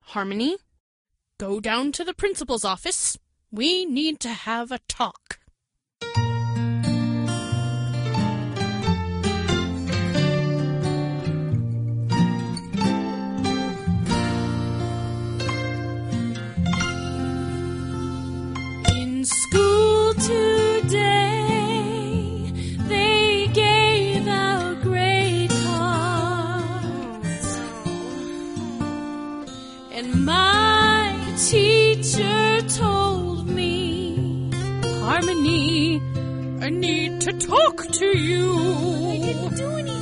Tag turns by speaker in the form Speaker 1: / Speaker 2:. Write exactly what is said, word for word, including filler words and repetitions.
Speaker 1: Harmony, go down to the principal's office. We need to have a talk. In school today, they gave out grade cards, and my teacher told me, Harmony, I need to talk to you.